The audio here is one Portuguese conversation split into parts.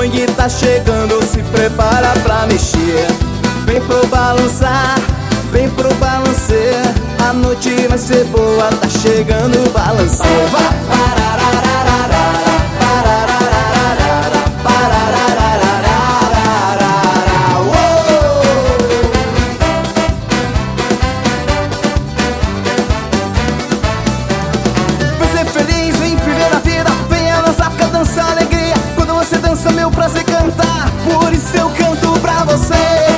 bonde tá chegando, se prepara pra mexer. Vem pro balançar, vem pro balanceio. A noite vai ser boa, tá chegando o balanceio. Vem ser feliz, vem viver a vida, venha dançar, fica dançar alegria. Quando você dança, meu prazer cantar, por isso eu canto pra você.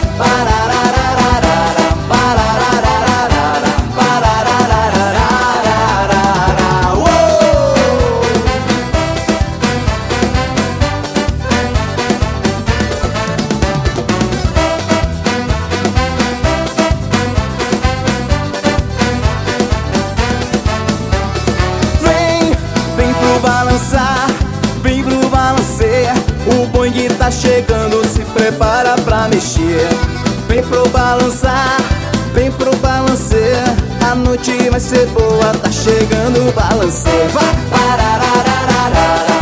Balançar, vem pro balanceio. O bonde tá chegando, se prepara pra mexer. Vem pro balançar, vem pro balanceio. A noite vai ser boa, tá chegando o balanceio. Vai,